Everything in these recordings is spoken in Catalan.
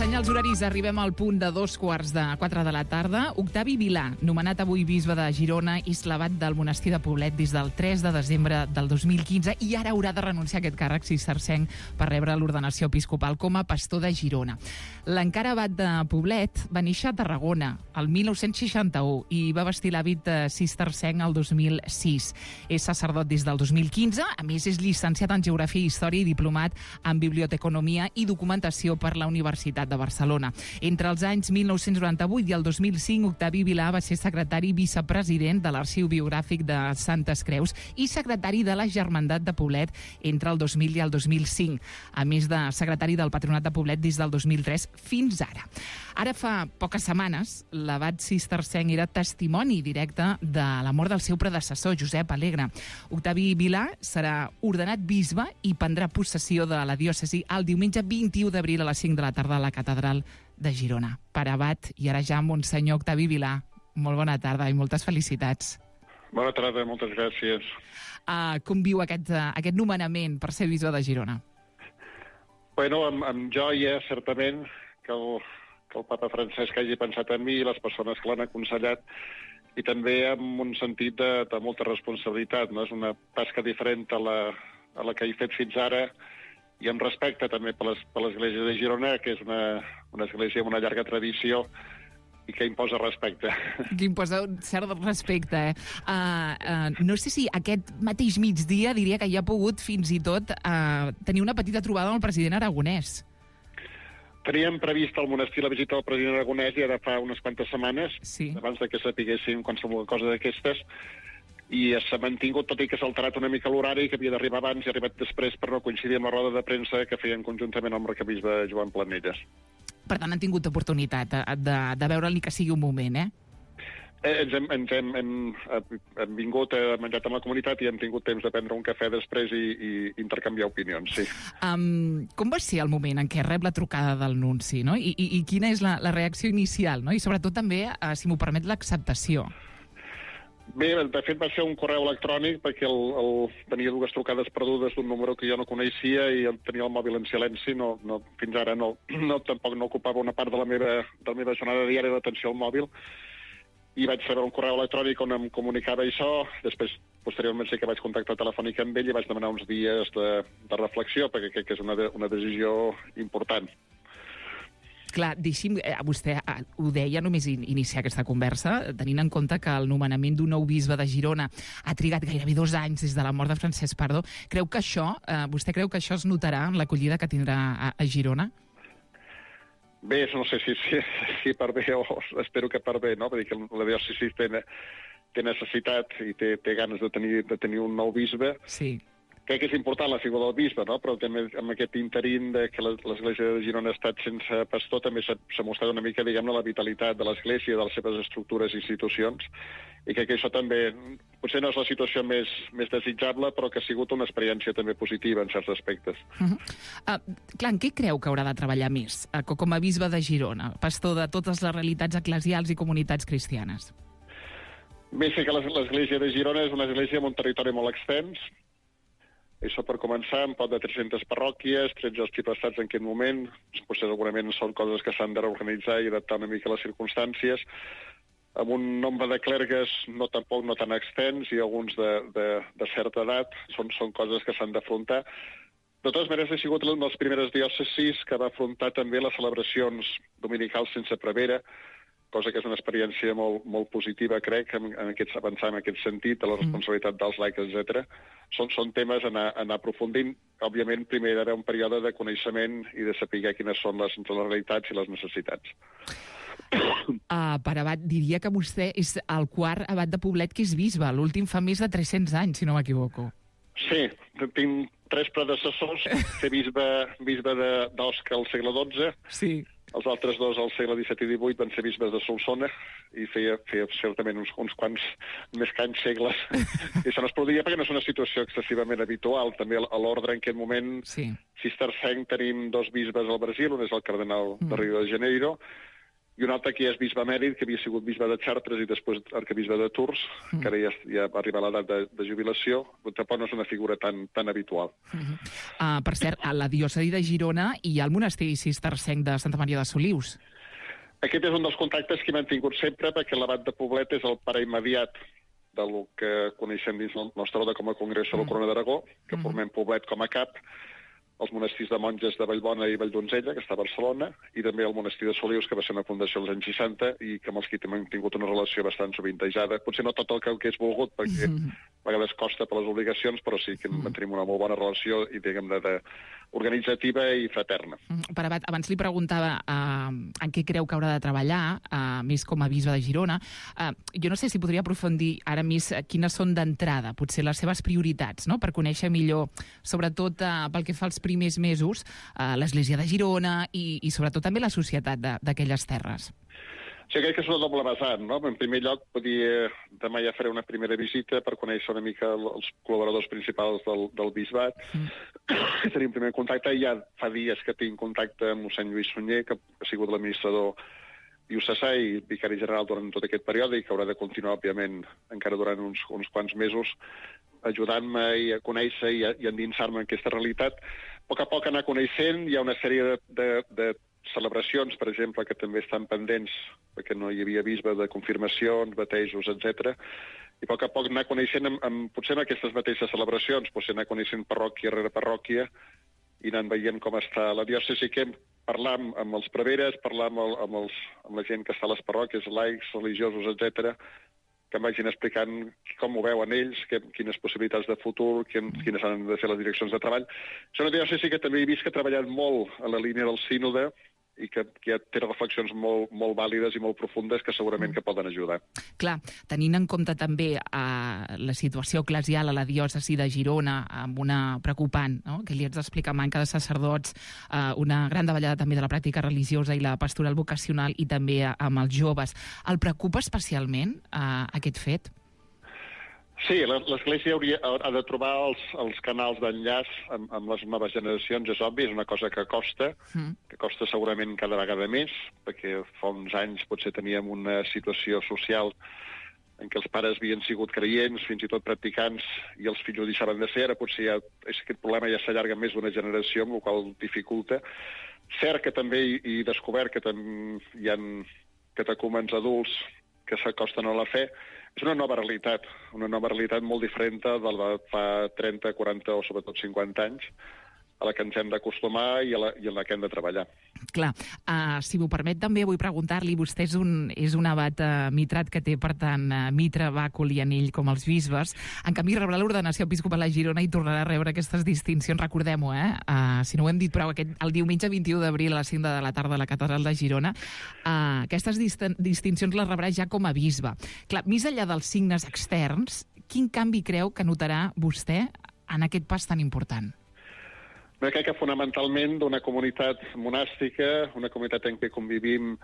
Senyals horaris, arribem al punt de 3:45 de la tarda. Octavi Vilà, nomenat avui bisbe de Girona, és l'abat del monestir de Poblet des del 3 de desembre del 2015 i ara haurà de renunciar a aquest càrrec cistercenc per rebre l'ordenació episcopal com a pastor de Girona. L'encara abat de Poblet va néixer a Tarragona el 1961 i va vestir l'hàbit cistercenc el 2006. És sacerdot des del 2015, a més és llicenciat en Geografia i Història i diplomat en Biblioteconomia i Documentació per la Universitat de Barcelona. Entre els anys 1998 i el 2005, Octavi Vilà va ser secretari vicepresident de l'Arxiu Biogràfic de Santes Creus i secretari de la Germandat de Poblet entre el 2000 i el 2005, a més de secretari del Patronat de Poblet des del 2003 fins ara. Ara fa poques setmanes, l'abat cistercenc era testimoni directe de la mort del seu predecessor, Josep Alegre. Octavi Vilà serà ordenat bisbe i prendrà possessió de la diòcesi el diumenge 21 d'abril a les 5 de la tarda a la Catedral de Girona. Per abat, i ara ja Monsenyor Octavi Vilà, molt bona tarda i moltes felicitats. Bona tarda, moltes gràcies. Com viu aquest nomenament per ser bisbe de Girona? Bueno, amb joia, certament, que el papa Francesc hagi pensat en mi i les persones que l'han aconsellat, i també amb un sentit de molta responsabilitat, no? És una tasca diferent a la que he fet fins ara, i amb respecte també per l'Església de Girona, que és una església amb una llarga tradició i que imposa respecte. Que imposa un cert respecte, no sé si aquest mateix migdia diria que hi ha pogut fins i tot tenir una petita trobada amb el president aragonès. Teníem previst al monestir la visita del president aragonès ja de fa unes quantes setmanes, sí, abans de que sapiguéssim qualsevol cosa d'aquestes, i s'ha mantingut, tot i que s'ha alterat una mica l'horari, que havia d'arribar abans i ha arribat després per no coincidir amb la roda de premsa que feien conjuntament amb l'arquebisbe Joan Planelles. Per tant, han tingut oportunitat de veure-li que sigui un moment, eh? Hem vingut, hem menjat amb la comunitat i hem tingut temps de prendre un cafè després i intercanviar opinions, sí. Com va ser el moment en què rep la trucada del nunci, no? I quina és la reacció inicial, no? I sobretot també, si m'ho permet, l'acceptació. Bé, de fet va ser un correu electrònic perquè tenia dues trucades perdudes d'un número que jo no coneixia i tenia el mòbil en silenci, fins ara tampoc no ocupava una part de la meva jornada diària d'atenció al mòbil, i vaig rebre un correu electrònic on em comunicava això. Després, posteriorment, sí que vaig contactar telefònic amb ell i vaig demanar uns dies de reflexió, perquè crec que és una decisió important. Clar, deixi'm, vostè ho deia només iniciar aquesta conversa, tenint en compte que el nomenament d'un nou bisbe de Girona ha trigat gairebé 2 anys des de la mort de Francesc Pardó. Vostè creu que això es notarà en l'acollida que tindrà a Girona? Bé, no sé si per bé o espero que per bé, no? Vull dir que la diòcesi té necessitat i té ganes de tenir un nou bisbe. Sí. Crec que és important la figura del bisbe, no? Però també amb aquest interín que l'Església de Girona ha estat sense pastor també s'ha mostrat una mica, diguem-ne, la vitalitat de l'Església, de les seves estructures i institucions, i crec que això també potser no és la situació més desitjable, però que ha sigut una experiència també positiva en certs aspectes. Clar, en què creu que haurà de treballar més com a bisbe de Girona, pastor de totes les realitats eclesials i comunitats cristianes? Bé, sé que l'Església de Girona és una església amb un territori molt extens. Això per començar, amb prop de 300 parròquies, 13 arxiprestats en aquest moment, potser segurament són coses que s'han de reorganitzar i adaptar una mica a les circumstàncies, amb un nombre de clergues no tan extens i alguns de certa edat, són coses que s'han d'afrontar. De totes maneres, ha sigut una de les primeres diòcesis que va afrontar també les celebracions dominicals sense prevere, cosa que és una experiència molt positiva, crec, avançar en aquest sentit, de la responsabilitat dels laics, etc. Són temes a anar aprofundint. Òbviament, primer hi ha d'haver un període de coneixement i de saber quines són les realitats i les necessitats. Per abat, diria que vostè és el quart abat de Poblet que és bisbe. L'últim fa més de 300 anys, si no m'equivoco. Sí, tinc 3 predecessors, ser bisbe d'Osca al segle XII, sí. Els altres 2 al segle XVII i XVIII van ser bisbes de Solsona i feia certament uns quants més que anys segles. I això no es podia perquè no és una situació excessivament habitual. També a l'ordre en aquest moment cistercenc tenim 2 bisbes al Brasil, un és el cardenal de Rio de Janeiro i un altre que ja és bisbe emèrit, que havia sigut bisbe de Chartres i després arquebisbe de Tours, que ara ja va arribar a l'edat de jubilació, però tampoc no és una figura tan habitual. Per cert, a la diòcesi de Girona hi ha el monestir cistercenc de Santa Maria de Solius. Aquest és un dels contactes que he mantingut sempre, perquè l'abat de Poblet és el pare immediat del que coneixem dins el nostre ordre com a Congresso de la Corona d'Aragó, que formem Poblet com a cap, els monestirs de monges de Vallbona i Valldonzella, que està a Barcelona, i també el monestir de Solius, que va ser una fundació als anys 60 i que amb els que hem tingut una relació bastant sovintejada. Potser no tot el que hagués volgut, perquè a vegades costa per les obligacions, però sí que mantenim una molt bona relació i, diguem-ne, organitzativa i fraterna. Per abat, abans li preguntava en què creu que haurà de treballar, més com a bisbe de Girona. Jo no sé si podria aprofundir ara més quines són d'entrada, potser les seves prioritats, no?, per conèixer millor, sobretot pel que fa als primers mesos, l'Església de Girona i sobretot també la societat d'aquelles terres. Sí, crec que és una doble vessant, no? En primer lloc, demà ja faré una primera visita per conèixer una mica els col·laboradors principals del bisbat. Tenim primer contacte. Ja fa dies que tinc contacte amb mossèn Lluís Sunyer, que ha sigut l'administrador diocesà i vicari general durant tot aquest període i que haurà de continuar, òbviament, encara durant uns quants mesos, ajudant-me a conèixer i endinsar-me en aquesta realitat. A poc anar coneixent, hi ha una sèrie de celebracions, per exemple, que també estan pendents, perquè no hi havia bisbe, de confirmacions, batejos, etc. I a poc anar coneixent, potser en aquestes mateixes celebracions, potser anar coneixent parròquia rere parròquia i anant veient com està la diòcesi, que parlar amb els preveres, parlar amb la gent que està a les parròquies, laics, religiosos, etc., que em vagin explicant com ho veuen ells, quines possibilitats de futur, quines han de ser les direccions de treball. És una diòcesi que també he vist que ha treballat molt a la línia del sínode i que ja té reflexions molt vàlides i molt profundes que segurament que poden ajudar. Clar, tenint en compte també la situació eclesial a la diòcesi de Girona, amb una preocupant, no?, que li haig d'explicar, manca de sacerdots, una gran davallada també de la pràctica religiosa i la pastoral vocacional i també amb els joves. El preocupa especialment aquest fet? Sí, l'Església ha de trobar els canals d'enllaç amb les noves generacions, és obvi, és una cosa que costa segurament cada vegada més, perquè fa uns anys potser teníem una situació social en què els pares havien sigut creients, fins i tot practicants, i els fills ho deixaven de ser. Ara potser aquest problema ja s'allarga més d'una generació, amb la qual dificulta. Cert que també he descobert que hi ha catecúmens adults que s'acosten a la fe. És una nova realitat molt diferent de la de fa 30, 40 o sobretot 50 anys, a la que ens hem d'acostumar i en la que hem de treballar. Clar, si m'ho permet també vull preguntar-li, vostè és un abat mitrat que té, per tant, mitra, bàcul i anell com els bisbes. En canvi, rebrà l'ordenació episcopal a Girona i tornarà a rebre aquestes distincions. Recordem-ho, si no ho hem dit prou, el diumenge 21 d'abril a les 5 de la tarda a la Catedral de Girona, aquestes distincions les rebrà ja com a bisbe. Clar, més enllà dels signes externs, quin canvi creu que notarà vostè en aquest pas tan important? Jo crec que fonamentalment d'una comunitat monàstica, una comunitat en què convivim,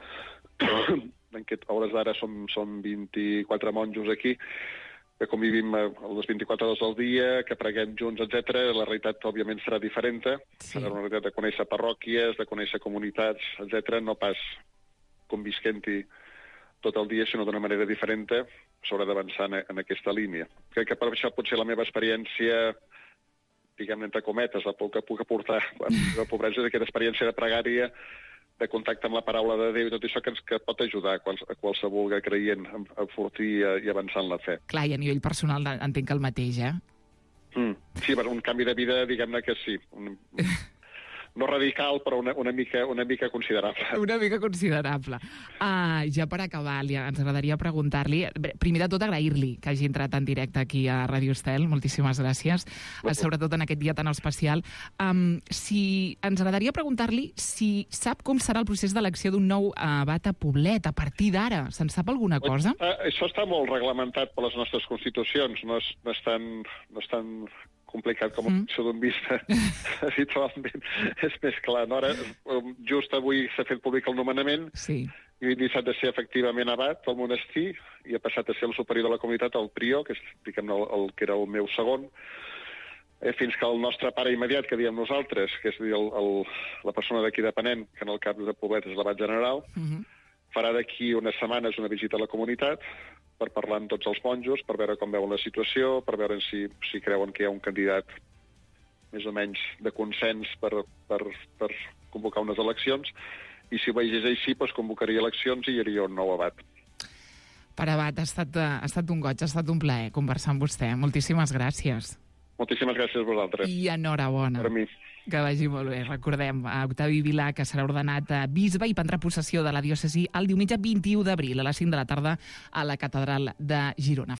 en què a hores d'ara som 24 monjos aquí, que convivim les 24 hores al dia, que preguem junts, etc. La realitat, òbviament, serà diferent. Sí. Serà una realitat de conèixer parròquies, de conèixer comunitats, etc. No pas convisquent-hi tot el dia, sinó d'una manera diferent. S'haurà d'avançar en aquesta línia. Crec que per això potser la meva experiència, diguem-ne, entre cometes, el que puc aportar a la pobresa és aquesta experiència de pregària, de contacte amb la paraula de Déu i tot això que pot ajudar a qualsevol creient a enfortir i avançar en la fe. Clar, i a nivell personal entenc el mateix, Sí, un canvi de vida, diguem-ne que sí. No radical, però una mica considerable. Una mica considerable. Ja per acabar, ens agradaria preguntar-li, primer de tot agrair-li que hagi entrat en directe aquí a Ràdio Estel, moltíssimes gràcies, sobretot en aquest dia tan especial. Ens agradaria preguntar-li si sap com serà el procés d'elecció d'un nou abat a Poblet, a partir d'ara. Se'n sap alguna cosa? Això està molt reglamentat per les nostres constitucions, no és tan complicat com l'acció d'un bisbe habitualment. És més clar. No? Ara, just avui s'ha fet públic el nomenament, sí. I he deixat de ser efectivament abat del monestir i ha passat a ser el superior de la comunitat, el prior, que és, diguem-ne, el que era el meu segon, fins que el nostre pare immediat, que diem nosaltres, que és la persona d'aquí depenent, que en el cap de Poblet és l'abat general, farà d'aquí unes setmanes una visita a la comunitat per parlar amb tots els monjos, per veure com veuen la situació, per veure si creuen que hi ha un candidat més o menys de consens per convocar unes eleccions, i si ho veiés així, doncs convocaria eleccions i hi hauria un nou abat. Pare Abat, ha estat un goig, ha estat un plaer conversar amb vostè. Moltíssimes gràcies. Moltíssimes gràcies a vosaltres. I enhorabona. Per mi. Que vagi molt bé. Recordem a Octavi Vilà, que serà ordenat bisbe i prendrà possessió de la diòcesi el diumenge 21 d'abril a les 5 de la tarda a la catedral de Girona.